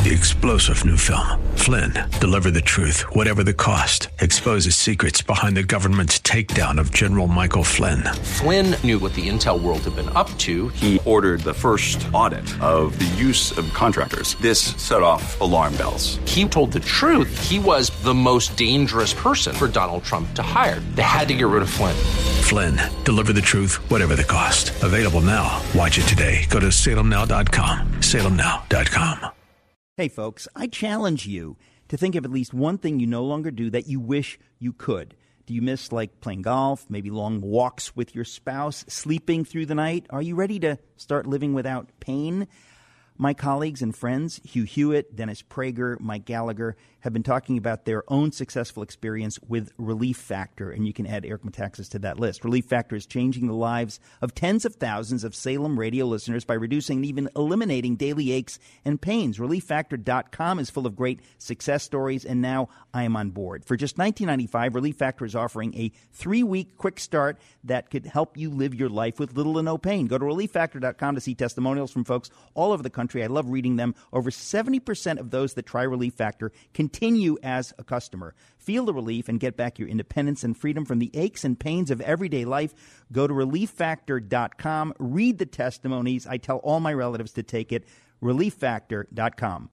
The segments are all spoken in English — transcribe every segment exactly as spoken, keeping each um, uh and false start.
The explosive new film, Flynn, deliver the truth, whatever the cost, exposes secrets behind the government's takedown of General Michael Flynn. Flynn knew what the intel world had been up to. He ordered the first audit of the use of contractors. This set off alarm bells. He told the truth. He was the most dangerous person for Donald Trump to hire. They had to get rid of Flynn. Flynn, deliver the truth, whatever the cost. Available now. Watch it today. Go to salem now dot com. salem now dot com. Hey, folks, I challenge you to think of at least one thing you no longer do that you wish you could. Do you miss, like, playing golf, maybe long walks with your spouse, sleeping through the night? Are you ready to start living without pain? My colleagues and friends, Hugh Hewitt, Dennis Prager, Mike Gallagher, have been talking about their own successful experience with Relief Factor, and you can add Eric Metaxas to that list. Relief Factor is changing the lives of tens of thousands of Salem radio listeners by reducing and even eliminating daily aches and pains. relief factor dot com is full of great success stories, and now I am on board. For just nineteen ninety-five dollars, Relief Factor is offering a three-week quick start that could help you live your life with little to no pain. Go to relief factor dot com to see testimonials from folks all over the country. I love reading them. Over seventy percent of those that try Relief Factor continue as a customer. Feel the relief and get back your independence and freedom from the aches and pains of everyday life. Go to relief factor dot com. Read the testimonies. I tell all my relatives to take it. relief factor dot com.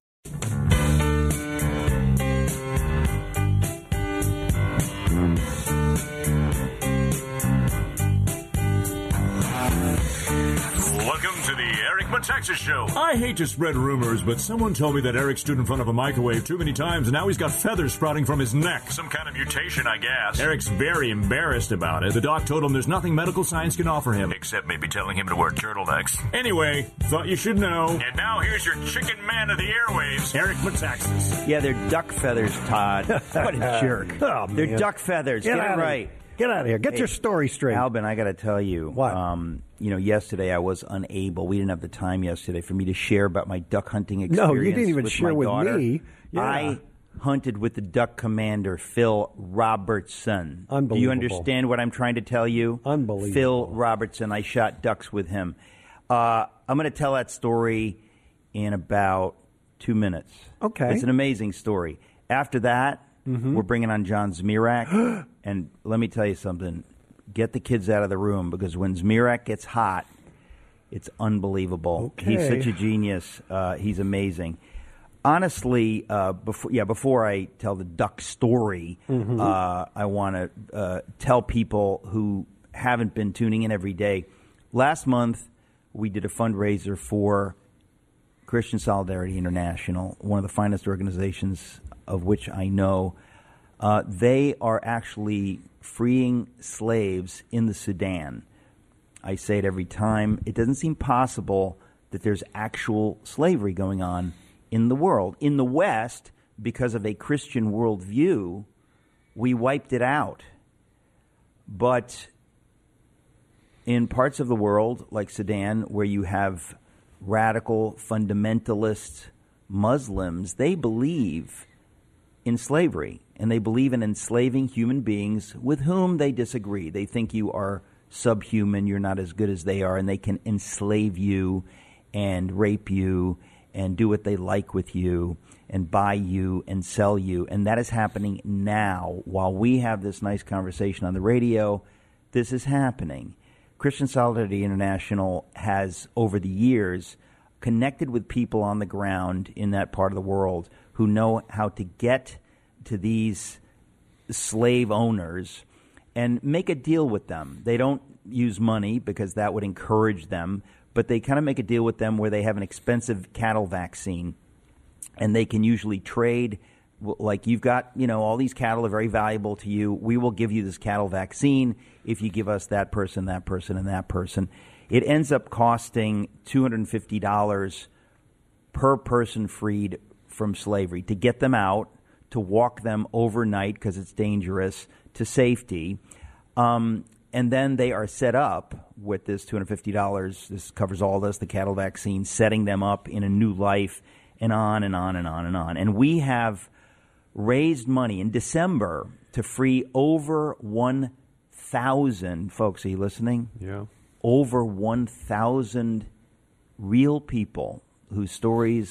Welcome to the Eric Metaxas Show. I hate to spread rumors, but someone told me that Eric stood in front of a microwave too many times, and now he's got feathers sprouting from his neck. Some kind of mutation, I guess. Eric's very embarrassed about it. The doc told him there's nothing medical science can offer him. Except maybe telling him to wear turtlenecks. Anyway, thought you should know. And now here's your chicken man of the airwaves, Eric Metaxas. Yeah, they're duck feathers, Todd. What a jerk. Oh, they're man. duck feathers. Get Get, it out of right. here. Get out of here. Get Hey, your story straight. Albin, I got to tell you. What? Um, you know, yesterday I was unable. We didn't have the time yesterday for me to share about my duck hunting experience. No, you didn't even with share my with daughter. me. Yeah. I hunted with the duck commander, Phil Robertson. Unbelievable. Do you understand what I'm trying to tell you? Unbelievable. Phil Robertson. I shot ducks with him. Uh, I'm going to tell that story in about two minutes. Okay. It's an amazing story. After that, Mm-hmm. we're bringing on John Zmirak. And let me tell you something. Get the kids out of the room, because when Zmirak gets hot, it's unbelievable. Okay. He's such a genius. Uh, he's amazing. Honestly, uh, before yeah, before I tell the duck story, Mm-hmm. uh, I want to uh, tell people who haven't been tuning in every day. Last month, we did a fundraiser for Christian Solidarity International, one of the finest organizations of which I know. Uh, they are actually freeing slaves in the Sudan. I say it every time. It doesn't seem possible that there's actual slavery going on in the world. In the West, because of a Christian worldview, we wiped it out. But in parts of the world, like Sudan, where you have radical fundamentalist Muslims, they believe in slavery, and they believe in enslaving human beings with whom they disagree. They think you are subhuman, you're not as good as they are, and they can enslave you and rape you and do what they like with you and buy you and sell you. And that is happening now. While we have this nice conversation on the radio, this is happening. Christian Solidarity International has, over the years, connected with people on the ground in that part of the world who know how to get to these slave owners and make a deal with them. They don't use money because that would encourage them, but they kind of make a deal with them where they have an expensive cattle vaccine, and they can usually trade. Like, you've got, you know, all these cattle are very valuable to you. We will give you this cattle vaccine if you give us that person, that person, and that person. It ends up costing two hundred fifty dollars per person freed from slavery to get them out, to walk them overnight because it's dangerous, to safety. Um, and then they are set up with this two hundred fifty dollars. This covers all this, the cattle vaccine, setting them up in a new life, and on and on and on and on. And we have raised money in December to free over one thousand, folks, are you listening? Yeah. Over one thousand real people whose stories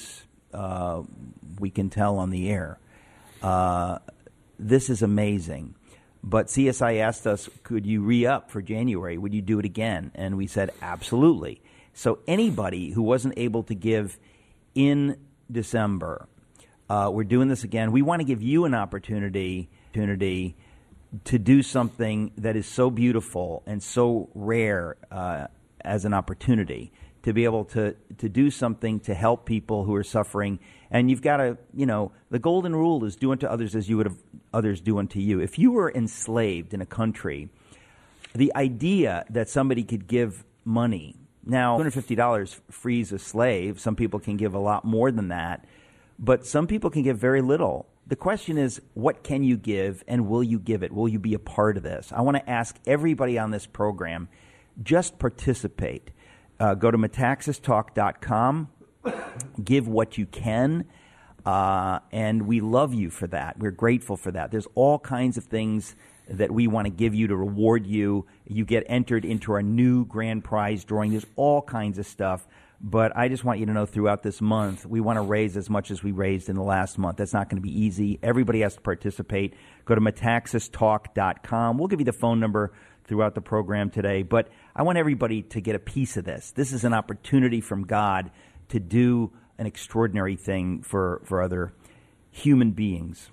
uh, we can tell on the air. Uh, this is amazing. But C S I asked us, could you re-up for January? Would you do it again? And we said, absolutely. So anybody who wasn't able to give in December, uh, we're doing this again. We want to give you an opportunity, opportunity to do something that is so beautiful and so rare uh, as an opportunity to be able to, to do something to help people who are suffering. And you've got to, you know, the golden rule is do unto others as you would have others do unto you. If you were enslaved in a country, the idea that somebody could give money, now two hundred fifty dollars frees a slave. Some people can give a lot more than that, but some people can give very little. The question is, what can you give, and will you give it? Will you be a part of this? I want to ask everybody on this program, just participate. Uh, go to metaxas talk dot com, give what you can, uh, and we love you for that. We're grateful for that. There's all kinds of things that we want to give you to reward you. You get entered into our new grand prize drawing. There's all kinds of stuff. But I just want you to know throughout this month, we want to raise as much as we raised in the last month. That's not going to be easy. Everybody has to participate. Go to metaxas talk dot com. We'll give you the phone number throughout the program today. But I want everybody to get a piece of this. This is an opportunity from God to do an extraordinary thing for, for other human beings.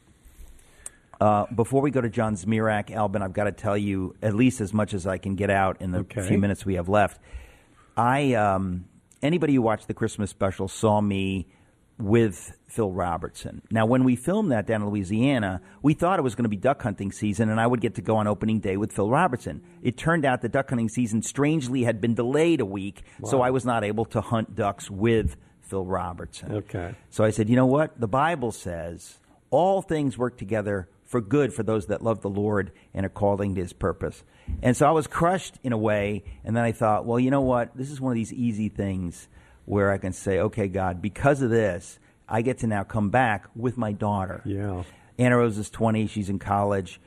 Uh, before we go to John Zmirak, Albin, I've got to tell you at least as much as I can get out in the okay. few minutes we have left. I... Um, Anybody who watched the Christmas special saw me with Phil Robertson. Now, when we filmed that down in Louisiana, we thought it was going to be duck hunting season, and I would get to go on opening day with Phil Robertson. It turned out the duck hunting season strangely had been delayed a week, wow. so I was not able to hunt ducks with Phil Robertson. Okay. So I said, you know what? The Bible says all things work together for good for those that love the Lord and are calling to his purpose. And so I was crushed in a way, and then I thought, well, you know what? This is one of these easy things where I can say, okay, God, because of this, I get to now come back with my daughter. Yeah. Anna Rose is twenty. She's in college.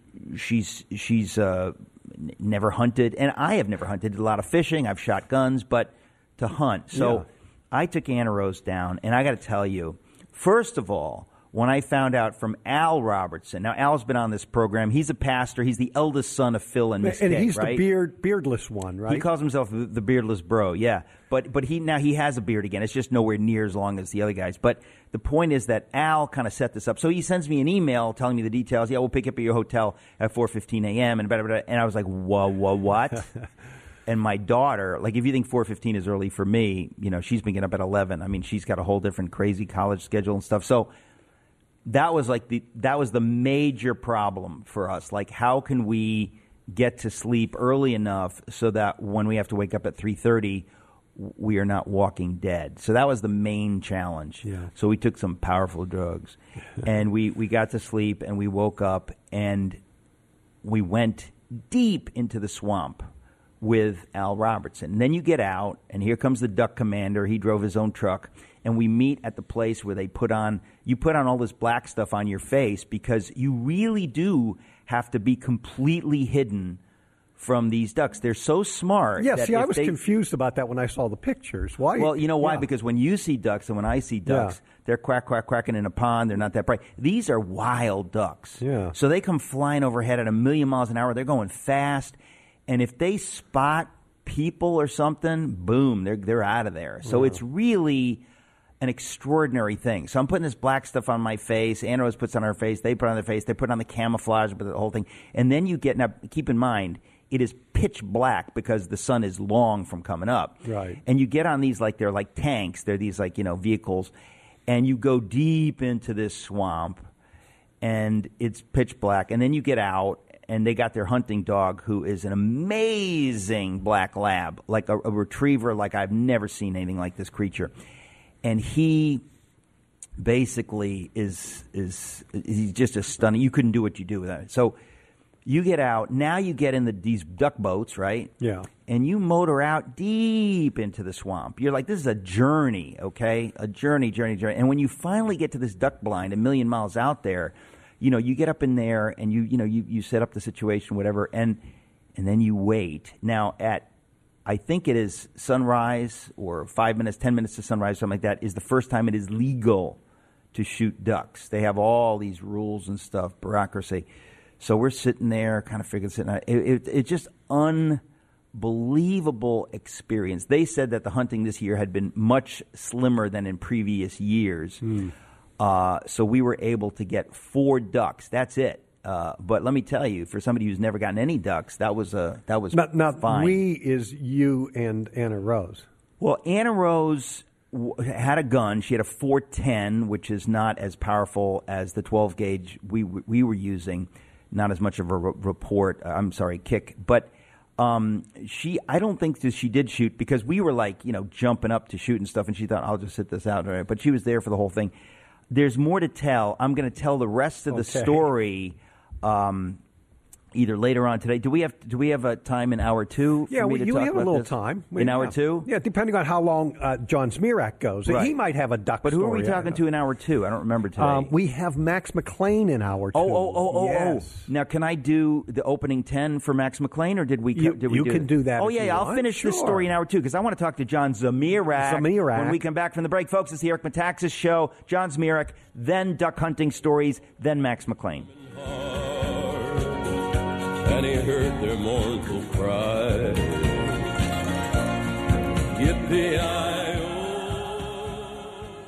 She's she's uh, n- never hunted, and I have never hunted. Did a lot of fishing. I've shot guns, but to hunt. So yeah. I took Anna Rose down, and I got to tell you, first of all, when I found out from Al Robertson. Now, Al's been on this program. He's a pastor. He's the eldest son of Phil and Miss And Kay, he's right? the beard, beardless one, right? He calls himself the, the beardless bro, yeah. But but he now he has a beard again. It's just nowhere near as long as the other guys. But the point is that Al kind of set this up. So he sends me an email telling me the details. Yeah, we'll pick you up at your hotel at four fifteen a.m. and blah, blah, blah. And I was like, whoa, whoa, what? And my daughter, like if you think four fifteen is early for me, you know, she's been getting up at eleven. I mean, she's got a whole different crazy college schedule and stuff. So that was like the that was the major problem for us. Like, how can we get to sleep early enough so that when we have to wake up at three thirty, we are not walking dead? So that was the main challenge. Yeah. So we took some powerful drugs, and we, we got to sleep, and we woke up, and we went deep into the swamp with Al Robertson. And then you get out, and here comes the duck commander. He drove his own truck. And we meet at the place where they put on, you put on all this black stuff on your face because you really do have to be completely hidden from these ducks. They're so smart. Yeah, that see, I if was they, confused about that when I saw the pictures. Why? Well, you know why? Yeah. Because when you see ducks and when I see ducks, Yeah. they're quack, quack, quacking in a pond. They're not that bright. These are wild ducks. Yeah. So they come flying overhead at a million miles an hour. They're going fast. And if they spot people or something, boom, they're, they're out of there. So Wow. it's really an extraordinary thing. So I'm putting this black stuff on my face. Anna Rose puts on her face. They put on their face. They put on the camouflage, but the whole thing. And then you get, now keep in mind, it is pitch black because the sun is long from coming up. Right. And you get on these like, they're like tanks. They're these like, you know, vehicles. And you go deep into this swamp and it's pitch black. And then you get out and they got their hunting dog who is an amazing black lab, like a, a retriever, like I've never seen anything like this creature. And he basically is is he's just a stunning. You couldn't do what you do without it. So you get out. Now you get in the, these duck boats, right? Yeah. And you motor out deep into the swamp. You're like, this is a journey, okay? A journey, journey, journey. And when you finally get to this duck blind, a million miles out there, you know, you get up in there and you you know you, you set up the situation, whatever, and and then you wait. Now at I think it is sunrise or five minutes, ten minutes to sunrise, something like that, is the first time it is legal to shoot ducks. They have all these rules and stuff, bureaucracy. So we're sitting there, kind of figuring, sitting. It, it, it's just unbelievable experience. They said that the hunting this year had been much slimmer than in previous years. Mm. Uh, so we were able to get four ducks. That's it. Uh, but let me tell you, for somebody who's never gotten any ducks, that was a that was now, now fine. We is you and Anna Rose. Well, Anna Rose w- had a gun. She had a four ten, which is not as powerful as the twelve gauge we we were using. Not as much of a re- report. Uh, I'm sorry, kick. But um, she, I don't think that she did shoot because we were like, you know, jumping up to shoot and stuff, and she thought, I'll just sit this out. Right? But she was there for the whole thing. There's more to tell. I'm going to tell the rest of the okay. story. Um, either later on today. Do we have do we have a time in hour two? Yeah, for me we, to you talk have a about little this? time in yeah. hour two. Yeah, depending on how long uh, John Zmirak goes. Right. He might have a duck. But who are we story. talking to in hour two? I don't remember today. Um, we have Max McClain in hour two. Oh, oh, oh, oh, yes. oh! Now, can I do the opening ten for Max McClain, or did we? You, did we you do can it? do that. Oh if yeah, you I'll want. finish sure. this story in hour two because I want to talk to John Zmirak. Zmirak. When we come back from the break, folks, it's the Eric Metaxas Show. John Zmirak, then duck hunting stories, then Max McClain. And he heard their mournful cry. Yippee-i-oh.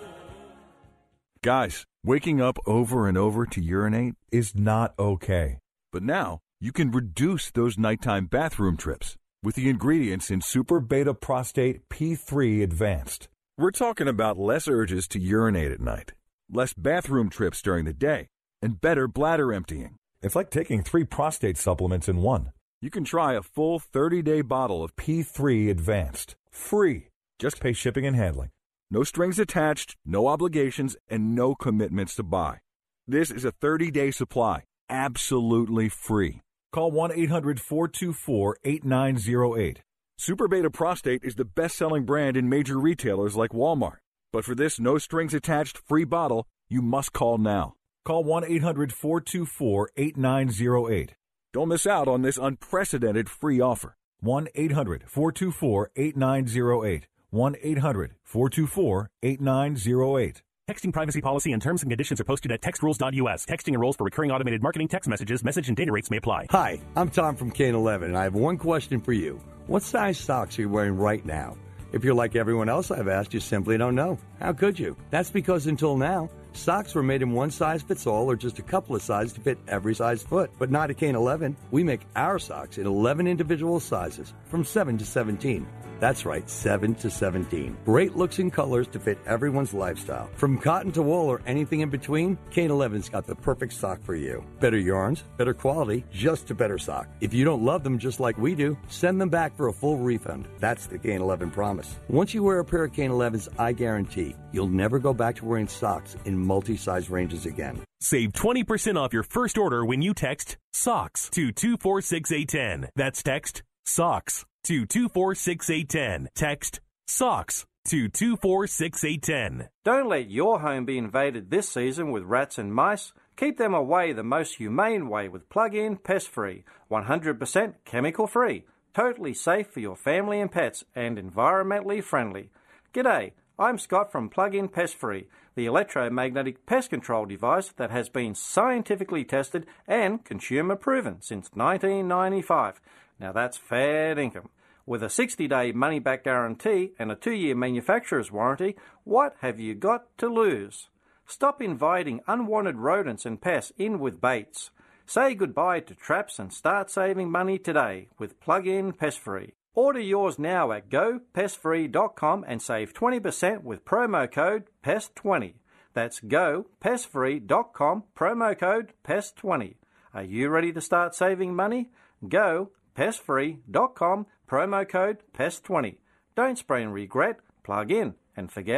Guys, waking up over and over to urinate is not okay. But now, you can reduce those nighttime bathroom trips with the ingredients in Super Beta Prostate P three Advanced. We're talking about less urges to urinate at night, less bathroom trips during the day, and better bladder emptying. It's like taking three prostate supplements in one. You can try a full thirty-day bottle of P three Advanced. Free. Just pay shipping and handling. No strings attached, no obligations, and no commitments to buy. This is a thirty-day supply. Absolutely free. Call one eight hundred four two four eight nine zero eight. Super Beta Prostate is the best-selling brand in major retailers like Walmart. But for this no-strings-attached free bottle, you must call now. Call one eight hundred four two four eight nine zero eight. Don't miss out on this unprecedented free offer. one eight hundred four two four eight nine zero eight. one eight hundred four two four eight nine zero eight. Texting privacy policy and terms and conditions are posted at text rules dot U S. Texting enrolls for recurring automated marketing text messages. Message and data rates may apply. Hi, I'm Tom from Kane eleven, and I have one question for you. What size socks are you wearing right now? If you're like everyone else I've asked, you simply don't know. How could you? That's because until now, socks were made in one size fits all or just a couple of sizes to fit every size foot. But not at Kane eleven. We make our socks in eleven individual sizes from seven to seventeen. That's right, seven to seventeen. Great looks and colors to fit everyone's lifestyle. From cotton to wool or anything in between, Kane eleven's got the perfect sock for you. Better yarns, better quality, just a better sock. If you don't love them just like we do, send them back for a full refund. That's the Kane eleven promise. Once you wear a pair of Kane elevens, I guarantee you'll never go back to wearing socks in multi-size ranges again. Save twenty percent off your first order when you text SOCKS to two four six eight one zero. That's text SOCKS to two four six eight one zero. Text SOCKS to two four six eight one zero. Don't let your home be invaded this season with rats and mice. Keep them away the most humane way with Plug-in Pest Free. one hundred percent chemical free. Totally safe for your family and pets and environmentally friendly. G'day, I'm Scott from Plug-in Pest Free, the electromagnetic pest control device that has been scientifically tested and consumer proven since nineteen ninety-five. Now that's fair income. With a sixty-day money-back guarantee and a two-year manufacturer's warranty, what have you got to lose? Stop inviting unwanted rodents and pests in with baits. Say goodbye to traps and start saving money today with Plug-in Pest Free. Order yours now at go pest free dot com and save twenty percent with promo code P E S T twenty. That's go pest free dot com, promo code P E S T twenty. Are you ready to start saving money? Go pest free dot com, promo code P E S T twenty. Don't spray and regret, plug in and forget.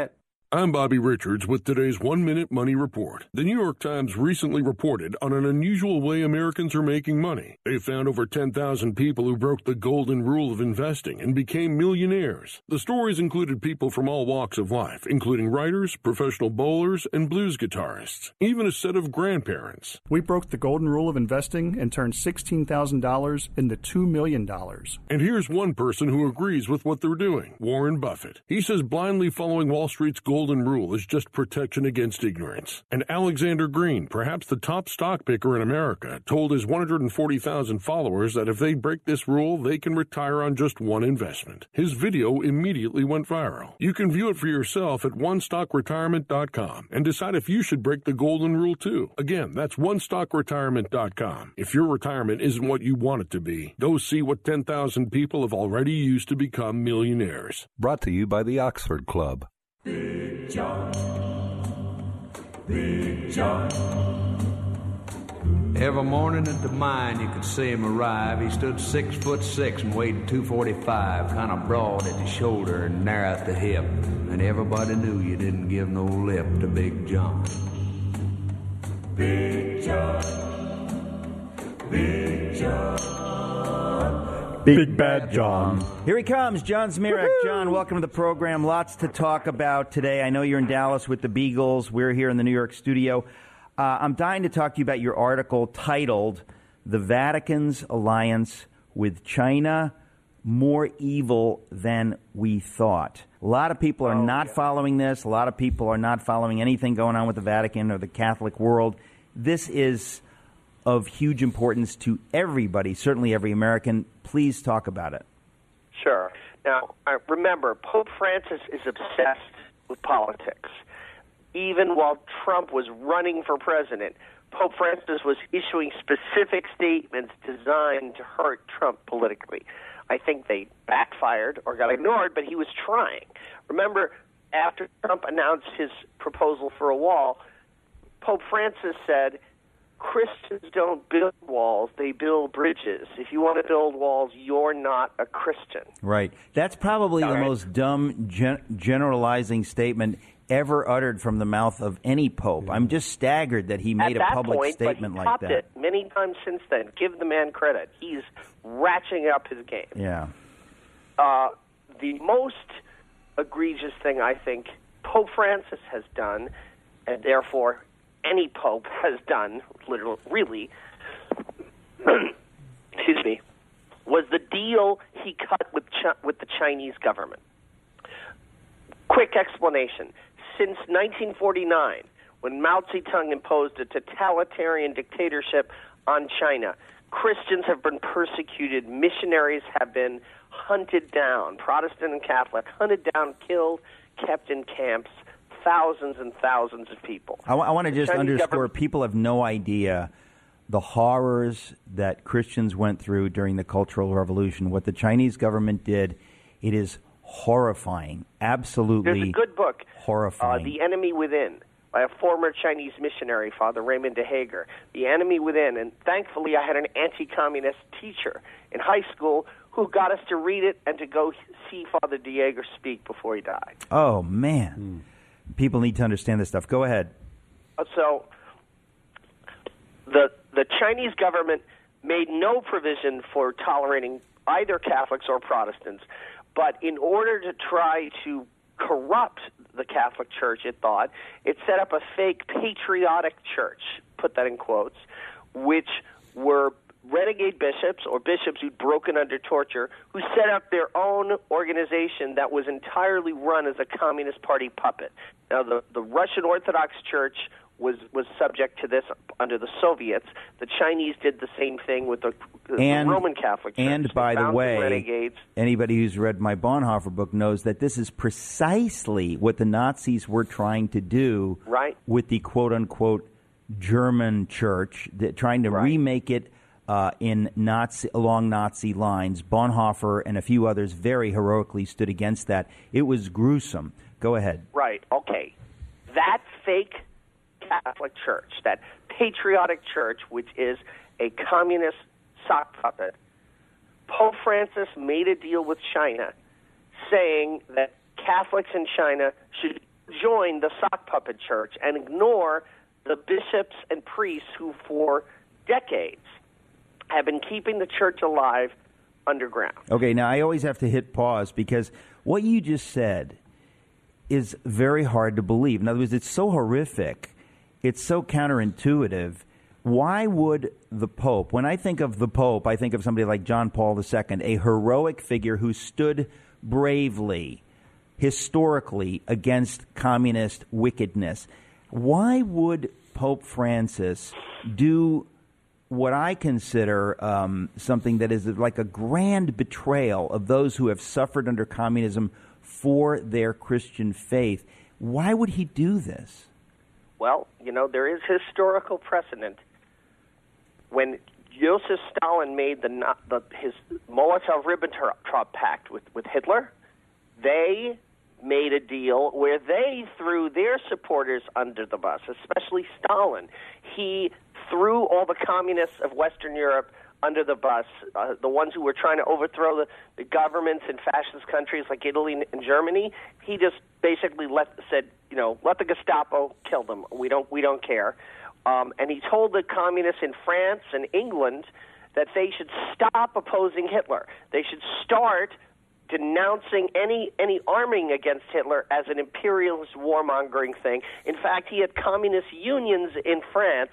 I'm Bobby Richards with today's One Minute Money Report. The New York Times recently reported on an unusual way Americans are making money. They found over ten thousand people who broke the golden rule of investing and became millionaires. The stories included people from all walks of life, including writers, professional bowlers, and blues guitarists, even a set of grandparents. We broke the golden rule of investing and turned sixteen thousand dollars into two million dollars. And here's one person who agrees with what they're doing, Warren Buffett. He says blindly following Wall Street's golden golden rule is just protection against ignorance. And Alexander Green, perhaps the top stock picker in America, told his one hundred forty thousand followers that if they break this rule, they can retire on just one investment. His video immediately went viral. You can view it for yourself at one stock retirement dot com and decide if you should break the golden rule too. Again, that's one stock retirement dot com. If your retirement isn't what you want it to be, go see what ten thousand people have already used to become millionaires. Brought to you by the Oxford Club. Big John, Big John. Every morning at the mine you could see him arrive. He stood six foot six and weighed two forty-five, kind of broad at the shoulder and narrow at the hip. And everybody knew you didn't give no lip to Big John. Big John, Big John. Big Bad John. Here he comes, John Zmirak. Woo-hoo! John, welcome to the program. Lots to talk about today. I know you're in Dallas with the Beagles. We're here in the New York studio. Uh, I'm dying to talk to you about your article titled, The Vatican's Alliance with China, More Evil Than We Thought. A lot of people are oh, not yeah. following this. A lot of people are not following anything going on with the Vatican or the Catholic world. This is of huge importance to everybody, certainly every American. Please talk about it. Sure. Now, uh, remember, Pope Francis is obsessed with politics. Even while Trump was running for president, Pope Francis was issuing specific statements designed to hurt Trump politically. I think they backfired or got ignored, but he was trying. Remember, after Trump announced his proposal for a wall, Pope Francis said, Christians don't build walls, they build bridges. If you want to build walls, you're not a Christian. Right. That's probably All the right. most dumb gen- generalizing statement ever uttered from the mouth of any pope. Yeah. I'm just staggered that he made At a public point, statement but he like topped that. It many times since then. Give the man credit. He's ratcheting up his game. Yeah. Uh, the most egregious thing I think Pope Francis has done, and therefore any pope has done, literally, really, excuse me, was the deal he cut with Ch- with the Chinese government. Quick explanation. Since nineteen forty-nine, when Mao Zedong imposed a totalitarian dictatorship on China, Christians have been persecuted, missionaries have been hunted down, Protestant and Catholic, hunted down, killed, kept in camps, thousands and thousands of people. I, w- I want to just Chinese underscore, government- people have no idea the horrors that Christians went through during the Cultural Revolution. What the Chinese government did, it is horrifying, absolutely There's a good book, horrifying. Uh, The Enemy Within, by a former Chinese missionary, Father Raymond de Hager. The Enemy Within, and thankfully I had an anti-communist teacher in high school who got us to read it and to go see Father de Hager speak before he died. Oh, man. Mm. People need to understand this stuff. Go ahead. Uh, so the the Chinese government made no provision for tolerating either Catholics or Protestants. But in order to try to corrupt the Catholic Church, it thought, it set up a fake patriotic church, put that in quotes, which were renegade bishops or bishops who'd broken under torture, who set up their own organization that was entirely run as a Communist Party puppet. Now, the, the Russian Orthodox Church was was subject to this under the Soviets. The Chinese did the same thing with the, the and, Roman Catholic Church. And by they the way, renegades. Anybody who's read my Bonhoeffer book knows that this is precisely what the Nazis were trying to do right. with the quote-unquote German church, that, trying to right. remake it uh, in Nazi along Nazi lines. Bonhoeffer and a few others very heroically stood against that. It was gruesome. Go ahead. Right. Okay. That fake Catholic Church, that patriotic church, which is a communist sock puppet, Pope Francis made a deal with China saying that Catholics in China should join the sock puppet church and ignore the bishops and priests who for decades have been keeping the church alive underground. Okay, now I always have to hit pause because what you just said is very hard to believe. In other words, it's so horrific, it's so counterintuitive. Why would the Pope, when I think of the Pope, I think of somebody like John Paul the Second, a heroic figure who stood bravely, historically, against communist wickedness. Why would Pope Francis do what I consider um, something that is like a grand betrayal of those who have suffered under communism for their Christian faith? Why would he do this? Well, you know, there is historical precedent. When Joseph Stalin made the, the his Molotov-Ribbentrop Pact with, with Hitler, they made a deal where they threw their supporters under the bus, especially Stalin. He threw all the communists of Western Europe under the bus, uh, the ones who were trying to overthrow the, the governments in fascist countries like Italy and Germany. He just basically let said, you know, let the Gestapo kill them. We don't we don't care. Um, and he told the communists in France and England that they should stop opposing Hitler. They should start denouncing any any arming against Hitler as an imperialist warmongering thing. In fact, he had communist unions in France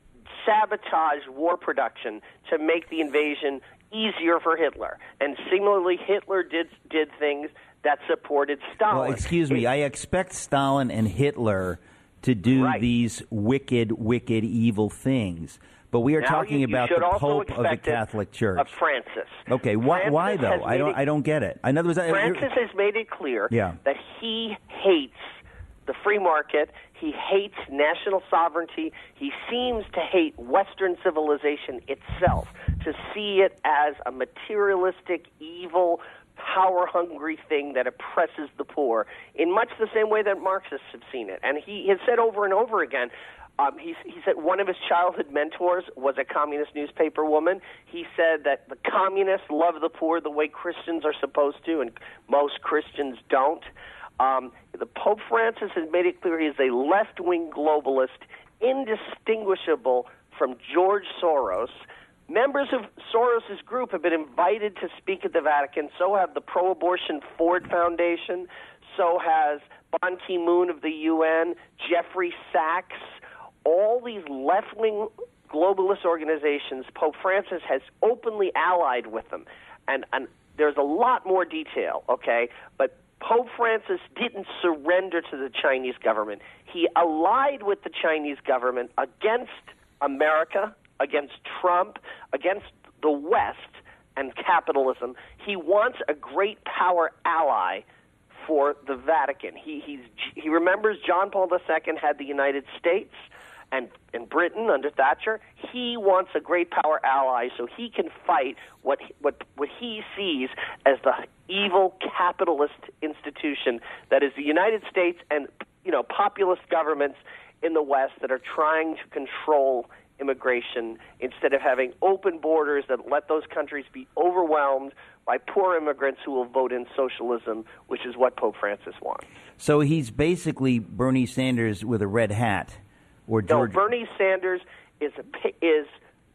sabotage war production to make the invasion easier for Hitler. And similarly, Hitler did did things that supported Stalin. Well, excuse me, I expect Stalin and Hitler to do Right. these wicked, wicked, evil things. But we are Now talking you- you about should the also Pope of the expect it Catholic Church. Of Francis. Okay, why, Francis why though? has I made don't it- I don't get it. In other words, I- Francis has made it clear Yeah. that he hates the free market. He hates national sovereignty. He seems to hate Western civilization itself, to see it as a materialistic, evil, power-hungry thing that oppresses the poor in much the same way that Marxists have seen it. And he has said over and over again, um, he, he said one of his childhood mentors was a communist newspaper woman. He said that the communists love the poor the way Christians are supposed to, and most Christians don't. Um, the Pope Francis has made it clear he is a left-wing globalist, indistinguishable from George Soros. Members of Soros' group have been invited to speak at the Vatican. So have the pro-abortion Ford Foundation. So has Ban Ki-moon of the U N, Jeffrey Sachs. All these left-wing globalist organizations, Pope Francis has openly allied with them. And, and there's a lot more detail, okay? But Pope Francis didn't surrender to the Chinese government. He allied with the Chinese government against America, against Trump, against the West and capitalism. He wants a great power ally for the Vatican. He he's, he remembers John Paul the Second had the United States and, and Britain under Thatcher. He wants a great power ally so he can fight what what what he sees as the evil capitalist institution that is the United States and, you know, populist governments in the West that are trying to control immigration instead of having open borders that let those countries be overwhelmed by poor immigrants who will vote in socialism, which is what Pope Francis wants. So he's basically Bernie Sanders with a red hat, or George. No, Bernie Sanders is a pa- is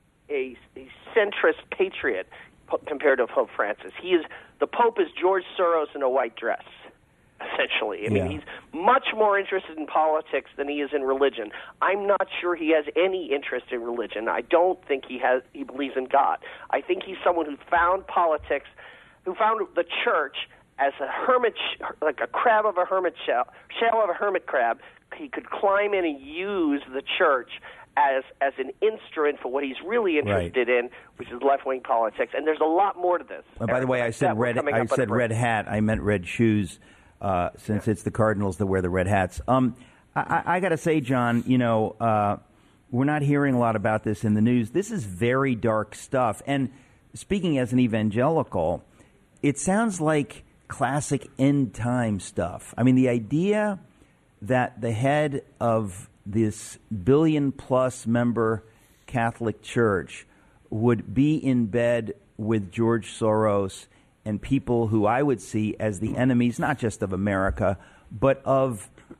a, a centrist patriot po- compared to Pope Francis. He is the Pope is George Soros in a white dress, essentially. I mean, Yeah. he's much more interested in politics than he is in religion. I'm not sure he has any interest in religion. I don't think he has. He believes in God. I think he's someone who found politics, who found the church as a hermit, sh- like a crab of a hermit shell, shell of a hermit crab. He could climb in and use the church as as an instrument for what he's really interested in, which is left-wing politics. And there's a lot more to this. Uh, by the way, I That said we're red. coming I up on a said break. red hat. I meant red shoes, uh, since it's the Cardinals that wear the red hats. Um, I, I, I got to say, John, you know, uh, we're not hearing a lot about this in the news. This is very dark stuff. And speaking as an evangelical, it sounds like classic end time stuff. I mean, the idea that the head of this billion plus member Catholic Church would be in bed with George Soros and people who I would see as the enemies, not just of America, but of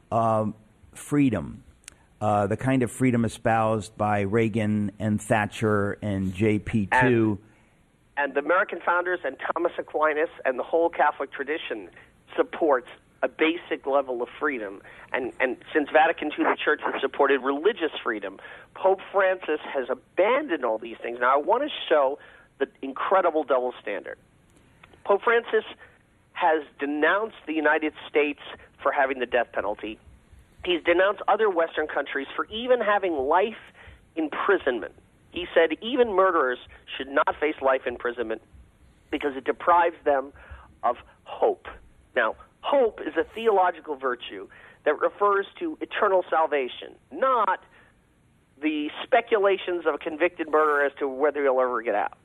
um, freedom, uh, the kind of freedom espoused by Reagan and Thatcher and J P two. And, and the American founders and Thomas Aquinas and the whole Catholic tradition supports a basic level of freedom. And, and since Vatican two, the Church has supported religious freedom. Pope Francis has abandoned all these things. Now, I want to show the incredible double standard. Pope Francis has denounced the United States for having the death penalty. He's denounced other Western countries for even having life imprisonment. He said even murderers should not face life imprisonment because it deprives them of hope. Now, hope is a theological virtue that refers to eternal salvation, not the speculations of a convicted murderer as to whether he'll ever get out.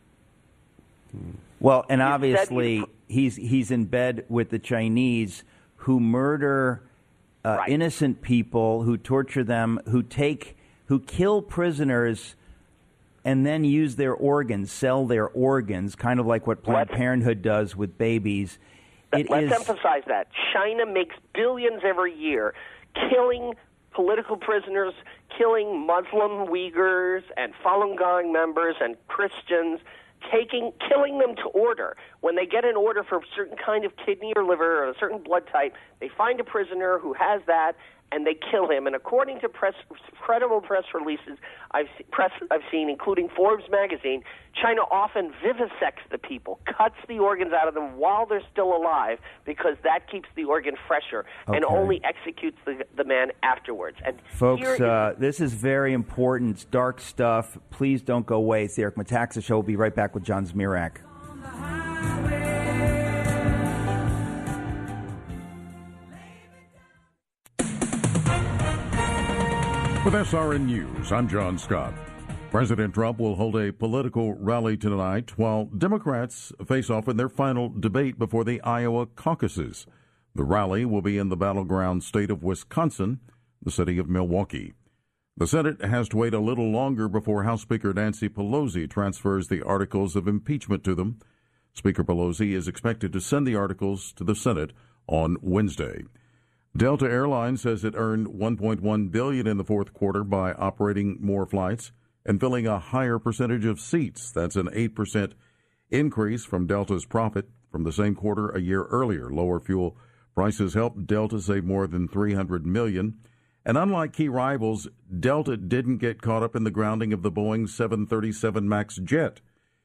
Well, and obviously he's he's in bed with the Chinese who murder uh, right. innocent people, who torture them, who take who kill prisoners and then use their organs, sell their organs, kind of like what Planned Parenthood does with babies. It Let's is, emphasize that. China makes billions every year killing political prisoners, killing Muslim Uyghurs and Falun Gong members and Christians, taking, killing them to order. When they get an order for a certain kind of kidney or liver or a certain blood type, they find a prisoner who has that, and they kill him. And according to press, credible press releases I've, press, I've seen, including Forbes magazine, China often vivisects the people, cuts the organs out of them while they're still alive, because that keeps the organ fresher, okay. and only executes the, the man afterwards. And Folks, uh, this is very important. It's dark stuff. Please don't go away. It's the Eric Metaxas Show. We'll be right back with John Zmirak. With S R N News, I'm John Scott. President Trump will hold a political rally tonight while Democrats face off in their final debate before the Iowa caucuses. The rally will be in the battleground state of Wisconsin, the city of Milwaukee. The Senate has to wait a little longer before House Speaker Nancy Pelosi transfers the articles of impeachment to them. Speaker Pelosi is expected to send the articles to the Senate on Wednesday. Delta Airlines says it earned one point one billion dollars in the fourth quarter by operating more flights and filling a higher percentage of seats. That's an eight percent increase from Delta's profit from the same quarter a year earlier. Lower fuel prices helped Delta save more than three hundred million dollars. And unlike key rivals, Delta didn't get caught up in the grounding of the Boeing seven thirty-seven MAX jet.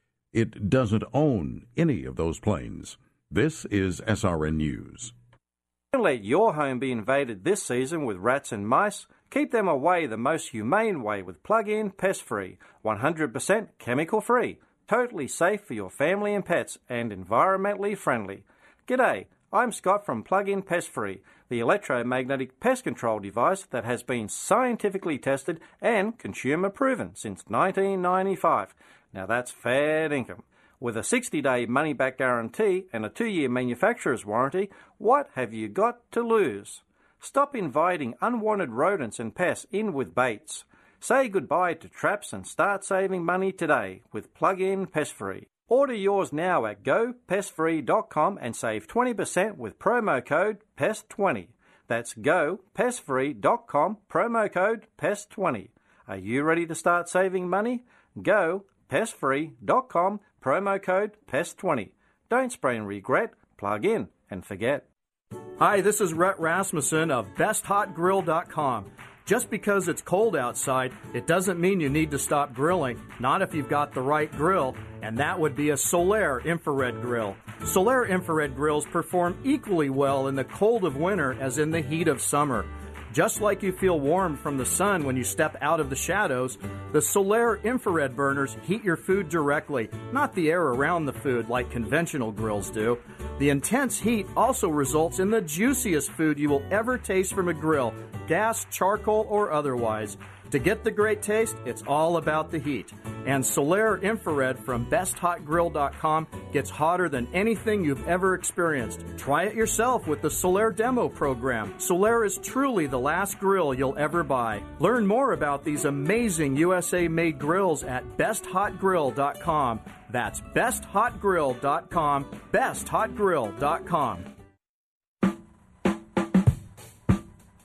It doesn't own any of those planes. This is S R N News. Don't let your home be invaded this season with rats and mice. Keep them away the most humane way with Plug-In Pest-Free, one hundred percent chemical-free, totally safe for your family and pets, and environmentally friendly. G'day, I'm Scott from Plug-In Pest-Free, the electromagnetic pest control device that has been scientifically tested and consumer-proven since nineteen ninety-five. Now that's fair income. With a sixty-day money-back guarantee and a two-year manufacturer's warranty, what have you got to lose? Stop inviting unwanted rodents and pests in with baits. Say goodbye to traps and start saving money today with Plug-In Pest-Free. Order yours now at go pest free dot com and save twenty percent with promo code P E S T twenty. That's go pest free dot com, promo code P E S T twenty. Are you ready to start saving money? Go pest free dot com, promo code P E S T twenty. Don't spray and regret. Plug in and forget. Hi, this is Rhett Rasmussen of best hot grill dot com. Just because it's cold outside, it doesn't mean you need to stop grilling, not if you've got the right grill, and that would be a Solaire infrared grill. Solaire infrared grills perform equally well in the cold of winter as in the heat of summer. Just like you feel warm from the sun when you step out of the shadows, the Solaire infrared burners heat your food directly, not the air around the food like conventional grills do. The intense heat also results in the juiciest food you will ever taste from a grill, gas, charcoal, or otherwise. To get the great taste, it's all about the heat. And Solaire Infrared from best hot grill dot com gets hotter than anything you've ever experienced. Try it yourself with the Solaire Demo Program. Solaire is truly the last grill you'll ever buy. Learn more about these amazing U S A-made grills at best hot grill dot com. That's best hot grill dot com, best hot grill dot com.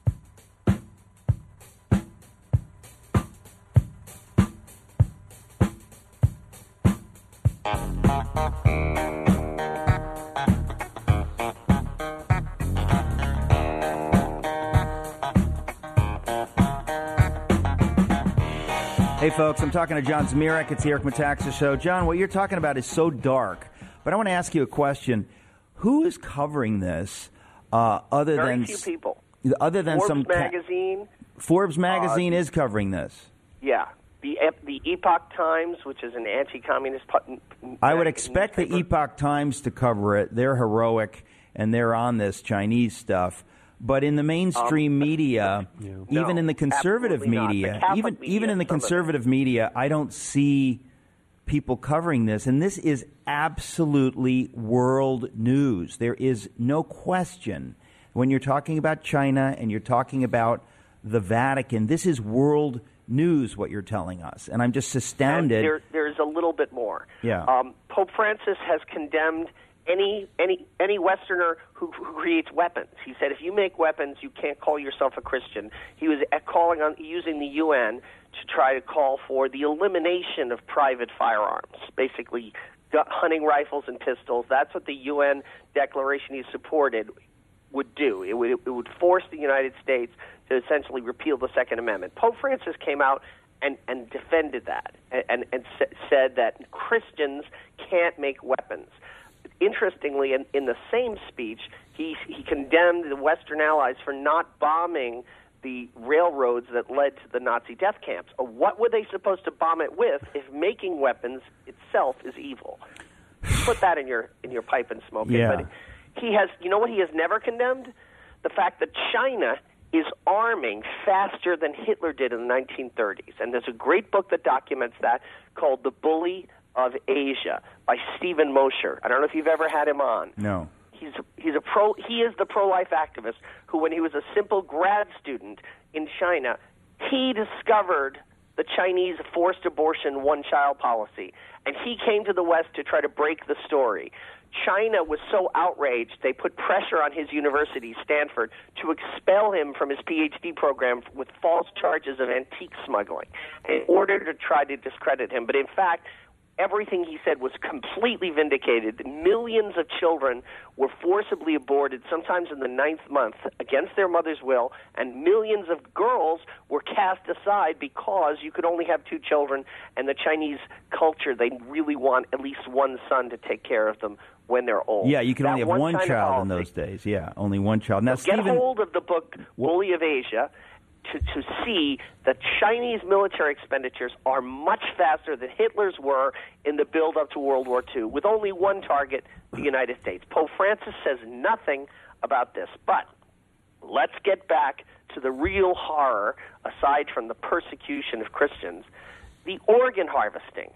Hey, folks, I'm talking to John Zmirak. It's the Eric Metaxas Show. John, what you're talking about is so dark, but I want to ask you a question. Who is covering this uh, other Very than... few people. Other than Forbes some... magazine. Forbes magazine uh, is covering this. Yeah. The the Epoch Times, which is an anti-communist... Pu- I would expect the Epoch Times to cover it. They're heroic, and they're on this Chinese stuff. But in the mainstream um, media, yeah. even no, in the conservative media, even media, even in the conservative media, I don't see people covering this. And this is absolutely world news. There is no question. When you're talking about China and you're talking about the Vatican, this is world news, what you're telling us. And I'm just astounded. There, there's a little bit more. Yeah. Um, Pope Francis has condemned any any any Westerner who, who creates weapons. He said, if you make weapons, you can't call yourself a Christian. He was calling on using the U N to try to call for the elimination of private firearms, basically hunting rifles and pistols. That's what the U N declaration he supported would do. It would, it would force the United States to essentially repeal the Second Amendment. Pope Francis came out and, and defended that and, and, and said that Christians can't make weapons. Interestingly, in, in the same speech, he, he condemned the Western allies for not bombing the railroads that led to the Nazi death camps. What were they supposed to bomb it with if making weapons itself is evil? Put that in your in your pipe and smoke yeah. it. But he has, you know what he has never condemned? The fact that China is arming faster than Hitler did in the nineteen thirties. And there's a great book that documents that called The Bully of Asia by Stephen Mosher. I don't know if you've ever had him on. No. He's he's a pro. He is the pro-life activist who, when he was a simple grad student in China, he discovered the Chinese forced abortion one-child policy, and he came to the West to try to break the story. China was so outraged, they put pressure on his university, Stanford, to expel him from his P H D program with false charges of antique smuggling in order to try to discredit him. But in fact, everything he said was completely vindicated. Millions of children were forcibly aborted, sometimes in the ninth month, against their mother's will, and millions of girls were cast aside because you could only have two children, and the Chinese culture, they really want at least one son to take care of them when they're old. Yeah, you can that only have one, one child in policy, those days. Yeah, only one child. Now, so get Stephen, hold of the book Bully of Asia to, to see that Chinese military expenditures are much faster than Hitler's were in the build-up to World War Two, with only one target, the United States. Pope Francis says nothing about this. But let's get back to the real horror, aside from the persecution of Christians, the organ harvesting.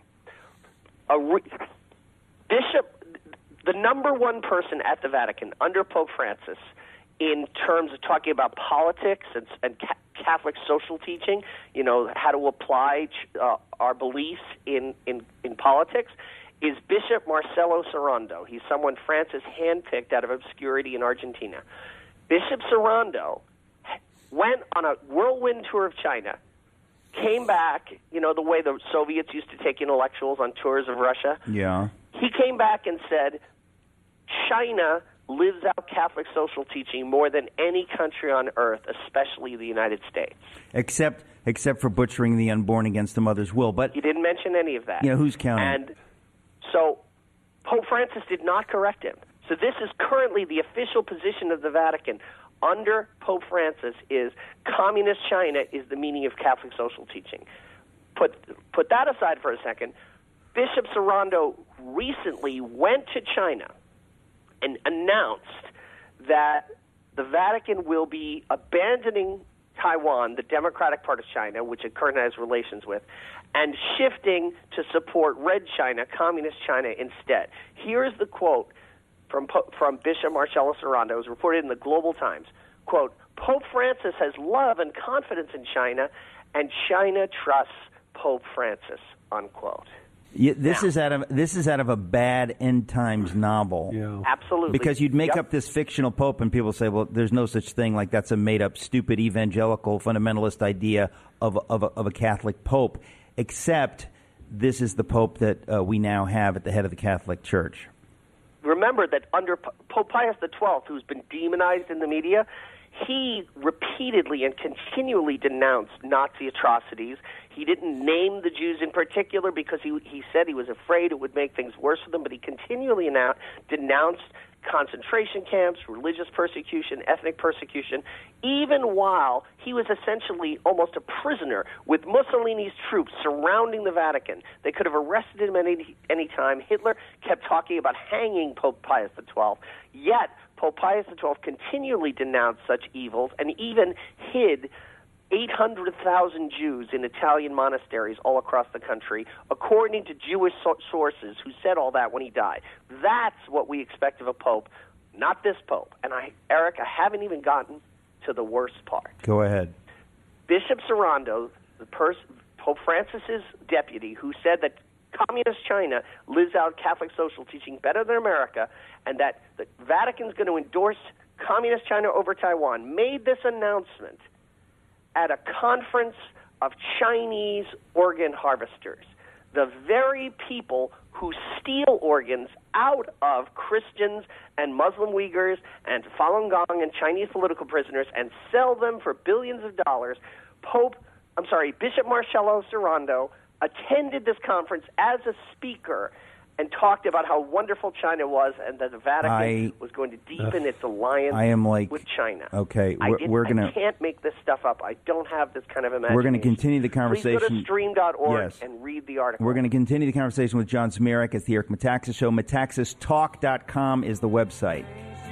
A re- Bishop, the number one person at the Vatican under Pope Francis in terms of talking about politics and, and ca- Catholic social teaching, you know, how to apply uh, our beliefs in, in, in politics, is Bishop Marcelo Sorondo. He's someone Francis handpicked out of obscurity in Argentina. Bishop Sorondo went on a whirlwind tour of China, came back, you know, the way the Soviets used to take intellectuals on tours of Russia. Yeah. He came back and said, China lives out Catholic social teaching more than any country on earth, especially the United States. Except except for butchering the unborn against the mother's will. But he didn't mention any of that. You know, who's counting? And so Pope Francis did not correct him. So this is currently the official position of the Vatican under Pope Francis is communist China is the meaning of Catholic social teaching. Put put that aside for a second. Bishop Sorondo recently went to China and announced that the Vatican will be abandoning Taiwan, the democratic part of China, which it currently has relations with, and shifting to support Red China, communist China, instead. Here's the quote from from Bishop Marcelo Sorondo. It was reported in the Global Times. Quote, Pope Francis has love and confidence in China, and China trusts Pope Francis, unquote. Yeah, this now, is out of this is out of a bad end times novel. Yeah. Absolutely. Because you'd make yep. up this fictional pope, and people say, "Well, there's no such thing. Like that's a made-up, stupid evangelical fundamentalist idea of of a, of a Catholic pope." Except this is the Pope that uh, we now have at the head of the Catholic Church. Remember that under P- Pope Pius the twelfth, who's been demonized in the media, he repeatedly and continually denounced Nazi atrocities. He didn't name the Jews in particular because he he said he was afraid it would make things worse for them, but he continually now denounced concentration camps, religious persecution, ethnic persecution, even while he was essentially almost a prisoner with Mussolini's troops surrounding the Vatican. They could have arrested him at any, any time. Hitler kept talking about hanging Pope Pius the twelfth, yet Pope Pius the twelfth continually denounced such evils and even hid eight hundred thousand Jews in Italian monasteries all across the country, according to Jewish so- sources who said all that when he died. That's what we expect of a pope, not this pope. And I, Eric, I haven't even gotten to the worst part. Go ahead. Bishop Sorondo, the pers- Pope Francis's deputy, who said that Communist China lives out Catholic social teaching better than America, and that the Vatican's going to endorse Communist China over Taiwan, made this announcement at a conference of Chinese organ harvesters, the very people who steal organs out of Christians and Muslim Uyghurs and Falun Gong and Chinese political prisoners and sell them for billions of dollars. Pope, I'm sorry, Bishop Marcello Sorondo attended this conference as a speaker and talked about how wonderful China was and that the Vatican I, was going to deepen uh, its alliance I am like, with China. Okay, I, we're, did, we're gonna. I can't make this stuff up. I don't have this kind of imagination. We're going to continue the conversation. Please go to stream dot org yes. and read the article. We're going to continue the conversation with John Zmirak. It's the Eric Metaxas Show. Metaxas talk dot com is the website.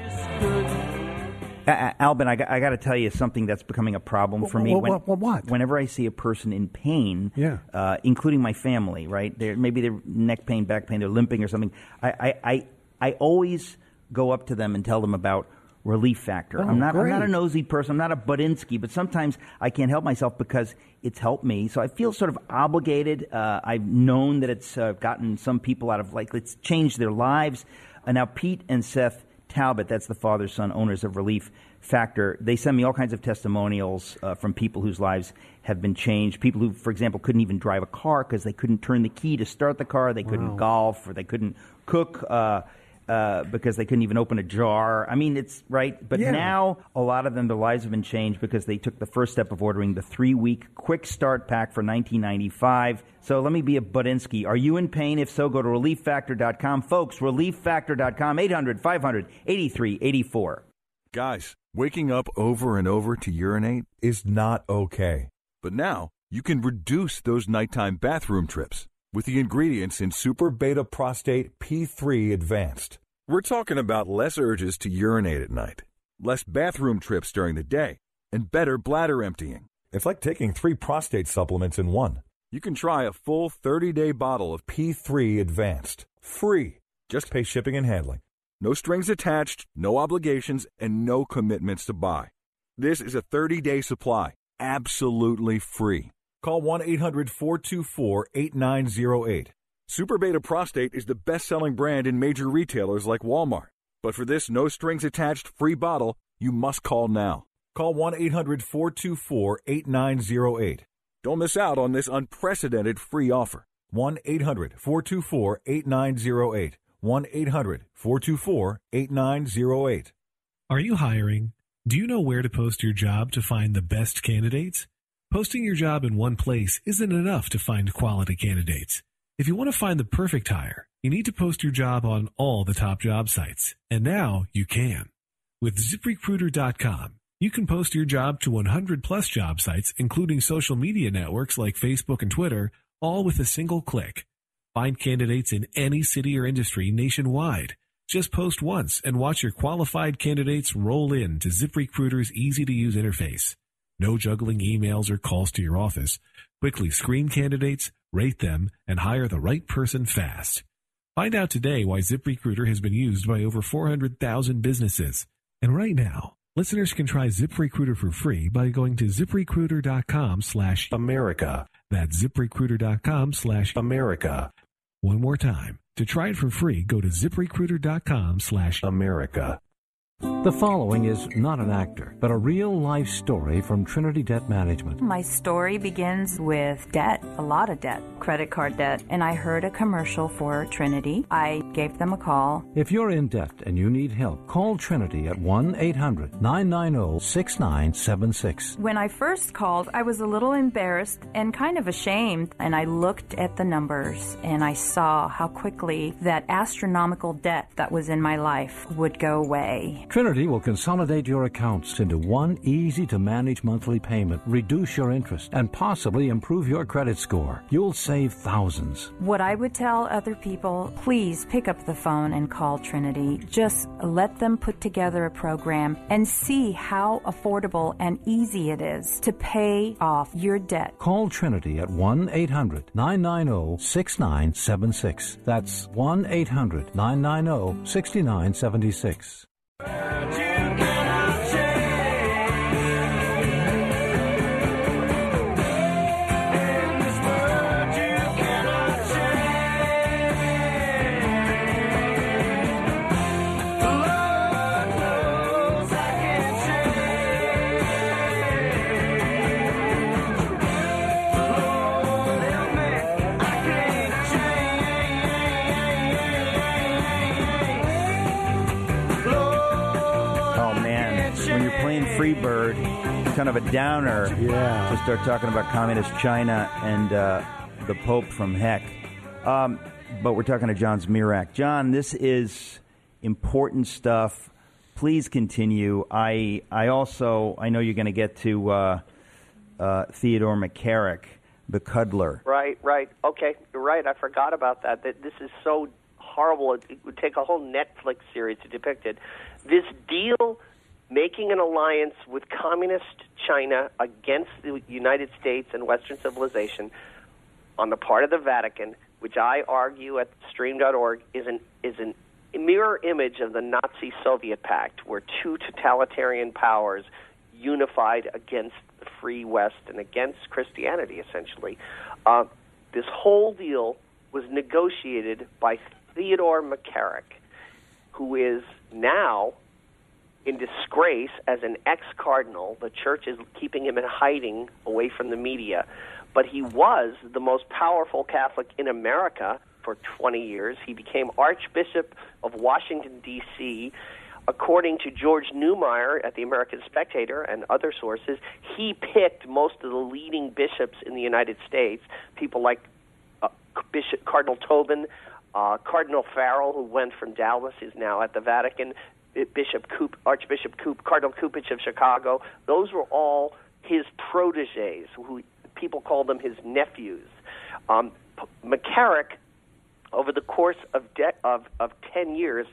Uh, Albin, I got, I got to tell you something that's becoming a problem for me. What? When, what, what? Whenever I see a person in pain, yeah. uh, including my family, right? They're, maybe they're neck pain, back pain, they're limping or something. I, I, I, I always go up to them and tell them about Relief Factor. Oh, I'm not great. I'm not a nosy person. I'm not a Budinsky, but sometimes I can't help myself because it's helped me. So I feel sort of obligated. Uh, I've known that it's uh, gotten some people out of, like, it's changed their lives. Uh, now, Pete and Seth Talbot, that's the father-son owners of Relief Factor, they send me all kinds of testimonials uh, from people whose lives have been changed. People who, for example, couldn't even drive a car because they couldn't turn the key to start the car. They couldn't wow. golf, or they couldn't cook uh, uh, because they couldn't even open a jar. I mean, it's right. But yeah. now a lot of them, their lives have been changed because they took the first step of ordering the three-week quick start pack for nineteen ninety-five dollars. So let me be a Budinsky. Are you in pain? If so, go to relief factor dot com. Folks, relief factor dot com, eight hundred, five hundred, eighty-three eighty-four. Guys, waking up over and over to urinate is not okay. But now you can reduce those nighttime bathroom trips with the ingredients in Super Beta Prostate P three Advanced. We're talking about less urges to urinate at night, less bathroom trips during the day, and better bladder emptying. It's like taking three prostate supplements in one. You can try a full thirty-day bottle of P three Advanced. Free. Just pay shipping and handling. No strings attached, no obligations, and no commitments to buy. This is a thirty-day supply, absolutely free. Call one eight hundred, four two four, eight nine zero eight. Super Beta Prostate is the best-selling brand in major retailers like Walmart. But for this no-strings-attached free bottle, you must call now. Call one eight hundred, four two four, eight nine zero eight. Don't miss out on this unprecedented free offer. one eight hundred, four two four, eight nine zero eight. one eight hundred, four two four, eight nine zero eight. Are you hiring? Do you know where to post your job to find the best candidates? Posting your job in one place isn't enough to find quality candidates. If you want to find the perfect hire, you need to post your job on all the top job sites. And now you can. With zip recruiter dot com, you can post your job to one hundred plus job sites, including social media networks like Facebook and Twitter, all with a single click. Find candidates in any city or industry nationwide. Just post once and watch your qualified candidates roll in to ZipRecruiter's easy-to-use interface. No juggling emails or calls to your office. Quickly screen candidates, rate them, and hire the right person fast. Find out today why ZipRecruiter has been used by over four hundred thousand businesses. And right now, listeners can try ZipRecruiter for free by going to ZipRecruiter.com slash America. That's ZipRecruiter.com slash America. One more time. To try it for free, go to ZipRecruiter.com slash America. The following is not an actor, but a real-life story from Trinity Debt Management. My story begins with debt, a lot of debt, credit card debt, and I heard a commercial for Trinity. I gave them a call. If you're in debt and you need help, call Trinity at one eight hundred nine nine zero six nine seven six. When I first called, I was a little embarrassed and kind of ashamed, and I looked at the numbers, and I saw how quickly that astronomical debt that was in my life would go away. Trinity will consolidate your accounts into one easy-to-manage monthly payment, reduce your interest, and possibly improve your credit score. You'll save thousands. What I would tell other people, please pick up the phone and call Trinity. Just let them put together a program and see how affordable and easy it is to pay off your debt. Call Trinity at one eight hundred nine nine zero six nine seven six. That's one eight hundred nine nine zero six nine seven six. Freebird, kind of a downer yeah. to start talking about communist China and uh, the Pope from heck. Um, but we're talking to John Zmirak. John, this is important stuff. Please continue. I I also, I know you're going to get to uh, uh, Theodore McCarrick, the cuddler. Right, right. Okay, you're right. I forgot about that. That this is so horrible. It would take a whole Netflix series to depict it. This deal making an alliance with communist China against the United States and Western civilization on the part of the Vatican, which I argue at stream dot org is an is an a mirror image of the Nazi Soviet Pact, where two totalitarian powers unified against the free West and against Christianity, essentially. Uh, this whole deal was negotiated by Theodore McCarrick, who is now in disgrace as an ex-cardinal. The church is keeping him in hiding away from the media. But he was the most powerful Catholic in America for twenty years. He became Archbishop of Washington, D C According to George Neumeier at the American Spectator and other sources, he picked most of the leading bishops in the United States, people like uh, Bishop Cardinal Tobin, uh, Cardinal Farrell, who went from Dallas, is now at the Vatican, Bishop Coop, Archbishop Coop, Cardinal Kupich of Chicago. Those were all his proteges, who people call them his nephews. Um, McCarrick, over the course of, de- of of ten years,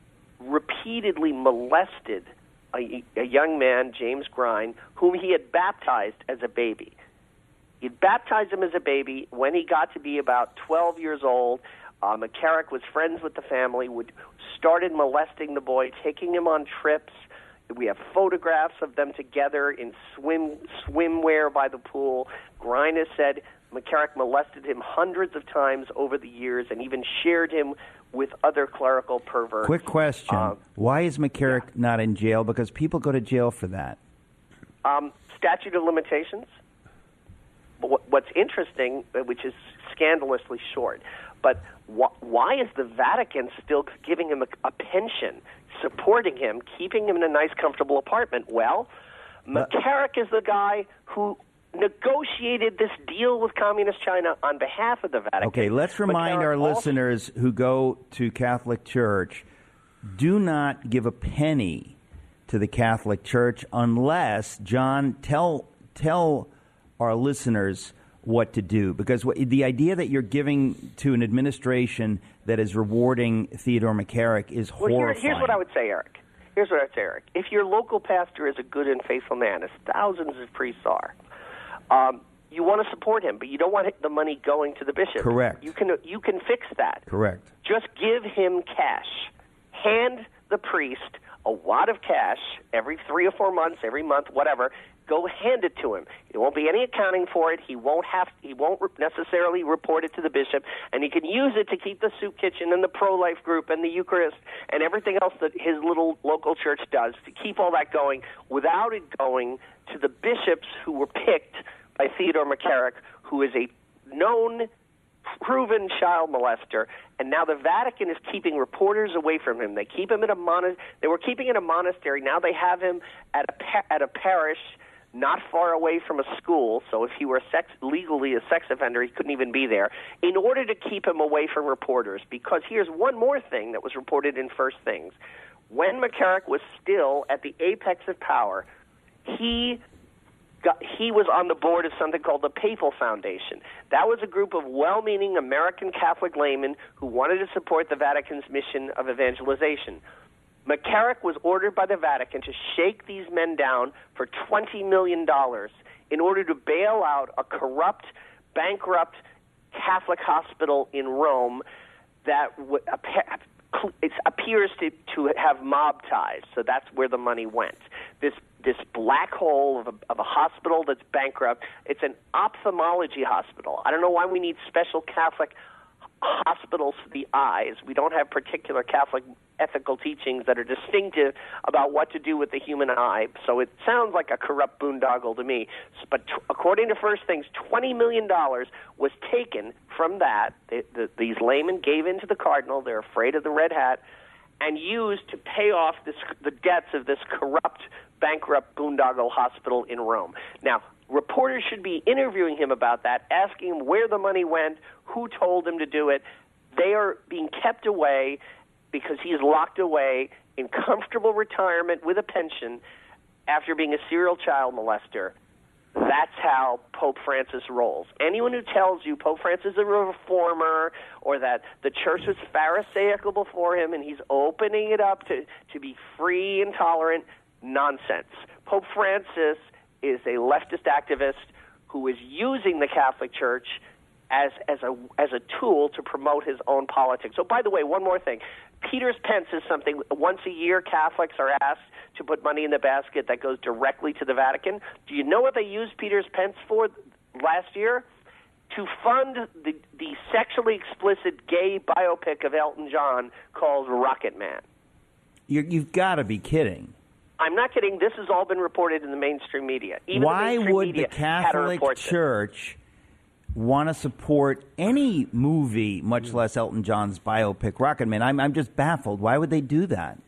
repeatedly molested a, a young man, James Grine, whom he had baptized as a baby. He'd baptized him as a baby. When he got to be about twelve years old, uh, McCarrick was friends with the family, would started molesting the boy, taking him on trips. We have photographs of them together in swim swimwear by the pool. Grine has said McCarrick molested him hundreds of times over the years and even shared him with other clerical perverts. Quick question. Uh, Why is McCarrick yeah. not in jail? Because people go to jail for that. Um, statute of limitations. But what's interesting, which is scandalously short, but wh- why is the Vatican still giving him a, a pension, supporting him, keeping him in a nice, comfortable apartment? Well, McCarrick is the guy who negotiated this deal with Communist China on behalf of the Vatican. Okay, let's remind McCarrick our also- listeners who go to Catholic Church, do not give a penny to the Catholic Church unless, John, tell tell our listeners what to do. Because what, the idea that you're giving to an administration that is rewarding Theodore McCarrick is well, horrifying. Here, here's what I would say, Eric. Here's what I would say, Eric. If your local pastor is a good and faithful man, as thousands of priests are, um, you want to support him, but you don't want the money going to the bishop. Correct. You can you can fix that. Correct. Just give him cash. Hand the priest a wad of cash every three or four months, every month, whatever, go hand it to him. There won't be any accounting for it. He won't have. He won't necessarily report it to the bishop, and he can use it to keep the soup kitchen and the pro-life group and the Eucharist and everything else that his little local church does to keep all that going without it going to the bishops who were picked by Theodore McCarrick, who is a known, proven child molester, and now the Vatican is keeping reporters away from him. They keep him in a mon- They were keeping him in a monastery. Now they have him at a pa- at a parish not far away from a school. So if he were sex- legally a sex offender, he couldn't even be there. In order to keep him away from reporters, because here's one more thing that was reported in First Things: when McCarrick was still at the apex of power, he. Got, he was on the board of something called the Papal Foundation. That was a group of well-meaning American Catholic laymen who wanted to support the Vatican's mission of evangelization. McCarrick was ordered by the Vatican to shake these men down for twenty million dollars in order to bail out a corrupt, bankrupt Catholic hospital in Rome that w- it appears to, to have mob ties. So that's where the money went. This this black hole of a, of a hospital that's bankrupt. It's an ophthalmology hospital. I don't know why we need special Catholic hospitals for the eyes. We don't have particular Catholic ethical teachings that are distinctive about what to do with the human eye. So it sounds like a corrupt boondoggle to me. But t- according to First Things, twenty million dollars was taken from that. The, the, these laymen gave in to the cardinal. They're afraid of the red hat, and used to pay off this, the debts of this corrupt, bankrupt boondoggle hospital in Rome. Now, reporters should be interviewing him about that, asking him where the money went, who told him to do it. They are being kept away because he is locked away in comfortable retirement with a pension after being a serial child molester. That's how Pope Francis rolls. Anyone who tells you Pope Francis is a reformer or that the church was pharisaical before him and he's opening it up to, to be free and tolerant, nonsense. Pope Francis is a leftist activist who is using the Catholic Church as as a as a tool to promote his own politics. So, by the way, one more thing. Peter's Pence is something once a year Catholics are asked to put money in the basket that goes directly to the Vatican. Do you know what they used Peter's Pence for last year? To fund the, the sexually explicit gay biopic of Elton John called Rocket Man. You're, you've got to be kidding. I'm not kidding. This has all been reported in the mainstream media. Even Why the mainstream would media the had to Catholic report Church want to support any movie, much less Elton John's biopic, Rocket Man? I'm, I'm just baffled. Why would they do that?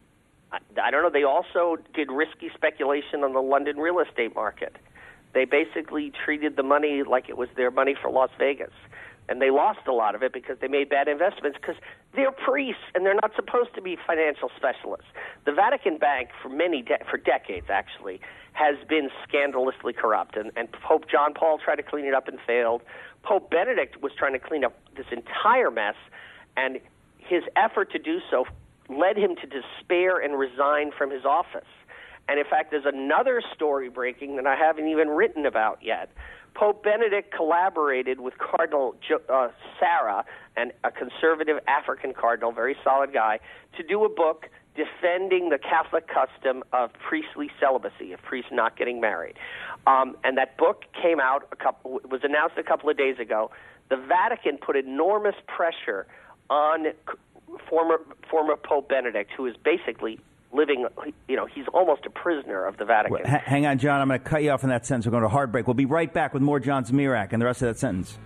I, I don't know. They also did risky speculation on the London real estate market. They basically treated the money like it was their money for Las Vegas. And they lost a lot of it because they made bad investments because they're priests and they're not supposed to be financial specialists. The Vatican Bank, for many de- for decades actually, has been scandalously corrupt. And, and Pope John Paul tried to clean it up and failed. Pope Benedict was trying to clean up this entire mess, and his effort to do so led him to despair and resign from his office. And in fact, there's another story breaking that I haven't even written about yet. Pope Benedict collaborated with Cardinal jo- uh, Sarah, and a conservative African cardinal, very solid guy, to do a book defending the Catholic custom of priestly celibacy, of priests not getting married. Um, and that book came out, a couple, was announced a couple of days ago. The Vatican put enormous pressure on former former Pope Benedict, who is basically living, you know, he's almost a prisoner of the Vatican. Well, h- hang on, John. I'm going to cut you off in that sentence. We're going to a hard break. We'll be right back with more John Zmirak and the rest of that sentence.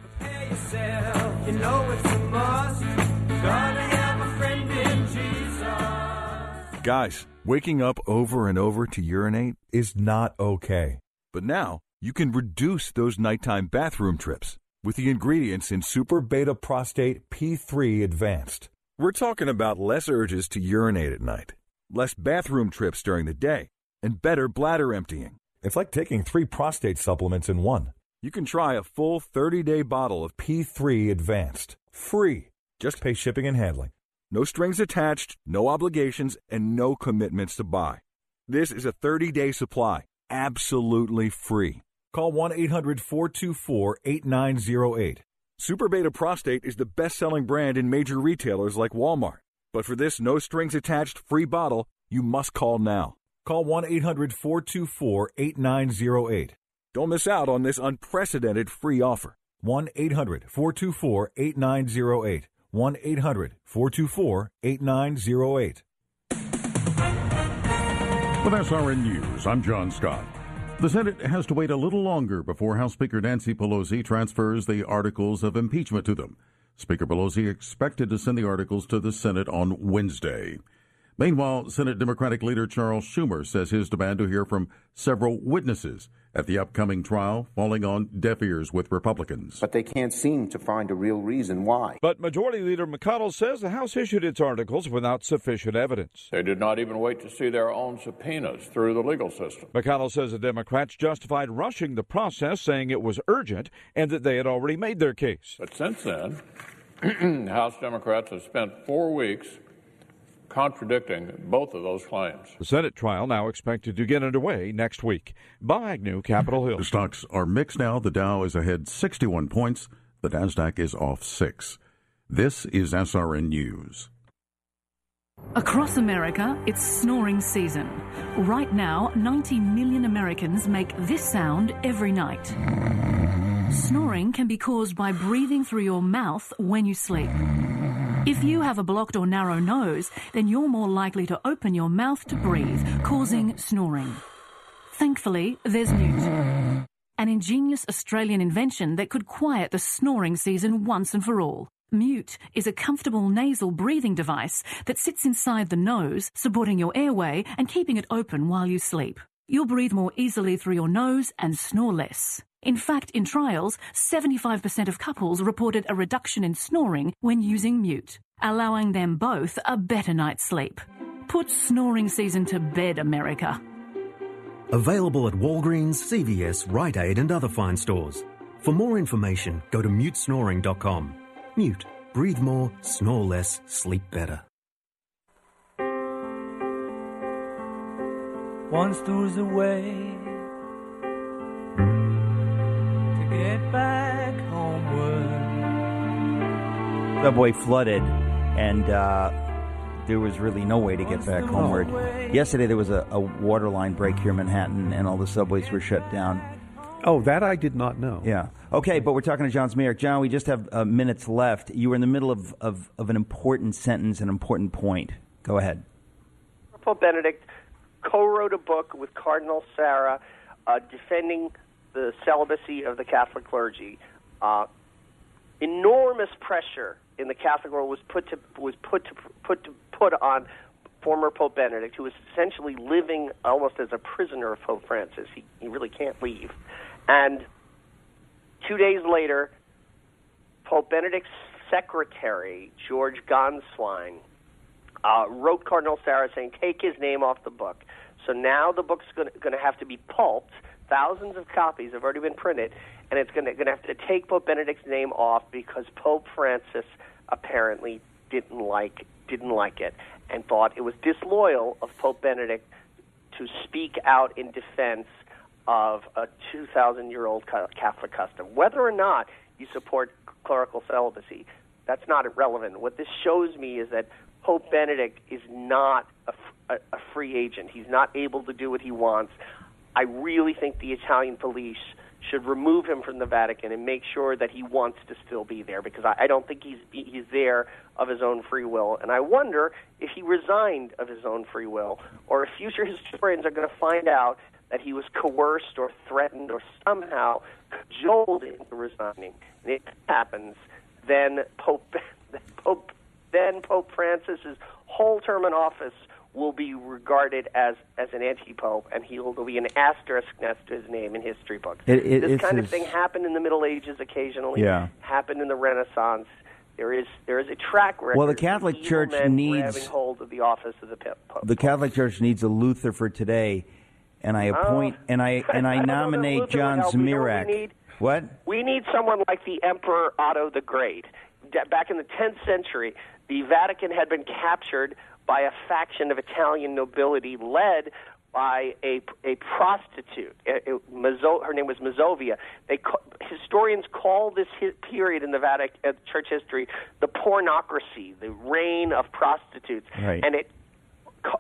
You know it's a must. Gotta have a friend in Jesus. Guys, waking up over and over to urinate is not okay. But now you can reduce those nighttime bathroom trips with the ingredients in Super Beta Prostate P three Advanced. We're talking about less urges to urinate at night, less bathroom trips during the day, and better bladder emptying. It's like taking three prostate supplements in one. You can try a full thirty-day bottle of P three Advanced. Free. Just pay shipping and handling. No strings attached, no obligations, and no commitments to buy. This is a thirty-day supply, absolutely free. Call one eight hundred four two four eight nine zero eight. Super Beta Prostate is the best-selling brand in major retailers like Walmart. But for this no-strings-attached free bottle, you must call now. Call one eight hundred four two four eight nine zero eight. Don't miss out on this unprecedented free offer. one eight hundred four two four eight nine zero eight. one eight hundred four two four eight nine zero eight. With S R N News, I'm John Scott. The Senate has to wait a little longer before House Speaker Nancy Pelosi transfers the articles of impeachment to them. Speaker Pelosi expected to send the articles to the Senate on Wednesday. Meanwhile, Senate Democratic leader Charles Schumer says his demand to hear from several witnesses at the upcoming trial falling on deaf ears with Republicans. But they can't seem to find a real reason why. But Majority Leader McConnell says the House issued its articles without sufficient evidence. They did not even wait to see their own subpoenas through the legal system. McConnell says the Democrats justified rushing the process, saying it was urgent and that they had already made their case. But since then, House Democrats have spent four weeks contradicting both of those claims. The Senate trial now expected to get underway next week. Bob Agnew, Capitol Hill. The stocks are mixed now. The Dow is ahead sixty-one points. The NASDAQ is off six. This is S R N News. Across America, it's snoring season. Right now, ninety million Americans make this sound every night. Snoring can be caused by breathing through your mouth when you sleep. If you have a blocked or narrow nose, then you're more likely to open your mouth to breathe, causing snoring. Thankfully, there's Mute, an ingenious Australian invention that could quiet the snoring season once and for all. Mute is a comfortable nasal breathing device that sits inside the nose, supporting your airway and keeping it open while you sleep. You'll breathe more easily through your nose and snore less. In fact, in trials, seventy-five percent of couples reported a reduction in snoring when using Mute, allowing them both a better night's sleep. Put snoring season to bed, America. Available at Walgreens, C V S, Rite Aid and other fine stores. For more information, go to mute snoring dot com. Mute. Breathe more, snore less, sleep better. Once there was a way to get back homeward. Subway flooded, and uh, there was really no way to get back homeward. Yesterday there was a, a water line break here in Manhattan, and all the subways were shut down. Oh, that I did not know. Yeah. Okay, but we're talking to John Zmirak. John, we just have uh, minutes left. You were in the middle of, of, of an important sentence, an important point. Go ahead. Pope Benedict co-wrote a book with Cardinal Sarah uh, defending the celibacy of the Catholic clergy. Uh, enormous pressure in the Catholic world was put to was put to put to put on former Pope Benedict, who was essentially living almost as a prisoner of Pope Francis. He he really can't leave. And two days later, Pope Benedict's secretary, George Gonswein, uh, wrote Cardinal Sarah saying, take his name off the book. So now the book's going to have to be pulped. Thousands of copies have already been printed, and it's going to have to take Pope Benedict's name off because Pope Francis apparently didn't like didn't like it and thought it was disloyal of Pope Benedict to speak out in defense of a two thousand year old Catholic custom. Whether or not you support clerical celibacy, that's not irrelevant. What this shows me is that Pope Benedict is not a, a, a free agent. He's not able to do what he wants. I really think the Italian police should remove him from the Vatican and make sure that he wants to still be there, because I, I don't think he's he's there of his own free will. And I wonder if he resigned of his own free will, or if future historians are going to find out that he was coerced or threatened or somehow cajoled into resigning. And if that happens, then Pope Pope then Pope Francis's whole term in office will be regarded as, as an anti-pope, and he'll there'll be an asterisk next to his name in history books. It, it, this kind his, of thing happened in the Middle Ages occasionally. Yeah. Happened in the Renaissance. There is there is a track record. Well, the Catholic of Church men needs grabbing hold of the office of the Pope. The Catholic Church needs a Luther for today, and I appoint Oh. and I and I, I don't know that nominate Luther John would help. You know what Zmirak. we need? What? We need someone like the Emperor Otto the Great. D- Back in the tenth century, the Vatican had been captured by a faction of Italian nobility led by a, a prostitute. It, it, Mazo, her name was Mazovia. They ca- historians call this hi- period in the Vatican uh, church history the pornocracy, the reign of prostitutes. Right. And it ca-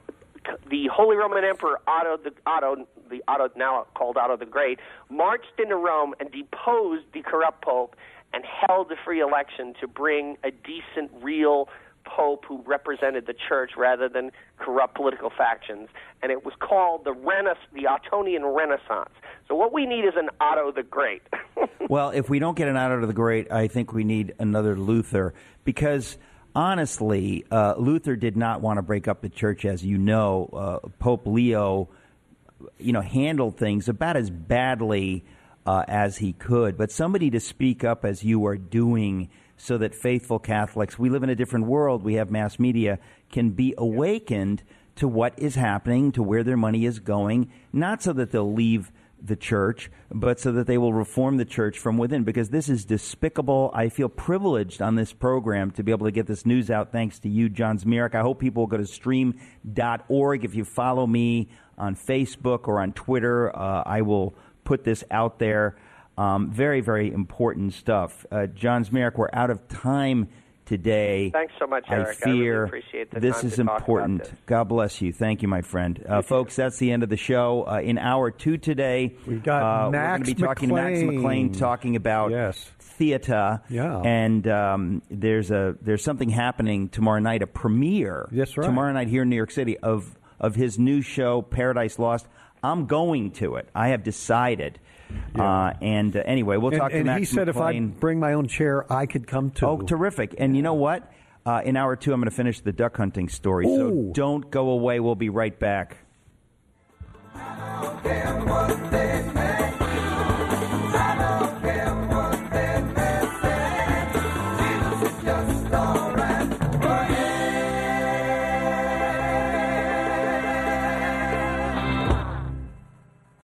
the Holy Roman Emperor Otto, the Otto, the Otto now called Otto the Great, marched into Rome and deposed the corrupt pope and held a free election to bring a decent, real pope who represented the church rather than corrupt political factions. And it was called the Rena- the Ottonian Renaissance. So what we need is an Otto the Great. Well, if we don't get an Otto the Great, I think we need another Luther, because honestly, uh, Luther did not want to break up the church, as you know. Uh, Pope Leo, you know, handled things about as badly uh, as he could. But somebody to speak up as you are doing, so that faithful Catholics, we live in a different world, we have mass media, can be awakened to what is happening, to where their money is going, not so that they'll leave the church, but so that they will reform the church from within, because this is despicable. I feel privileged on this program to be able to get this news out thanks to you, John Zmirak. I hope people will go to stream dot org. If you follow me on Facebook or on Twitter, uh, I will put this out there. Um, very, very important stuff. Uh, John Zmirak, we're out of time today. Thanks so much, Eric. I fear I really appreciate the this time is to talk important. about this. God bless you. Thank you, my friend. Uh, folks, that's the end of the show. Uh, in hour two today, We've got uh, Max we're going to be talking to Max McLean. McLean, talking about Yes. theater. Yeah. And um, there's a there's something happening tomorrow night, a premiere. That's right. Tomorrow night here in New York City of of his new show, Paradise Lost. I'm going to it. I have decided. Yeah. Uh, and uh, anyway, we'll and, talk to and Max he said McLean. if I bring my own chair, I could come too. Oh, terrific. And you know what? Uh, in hour two, I'm going to finish the duck hunting story. Ooh. So don't go away. We'll be right back. I don't care what they may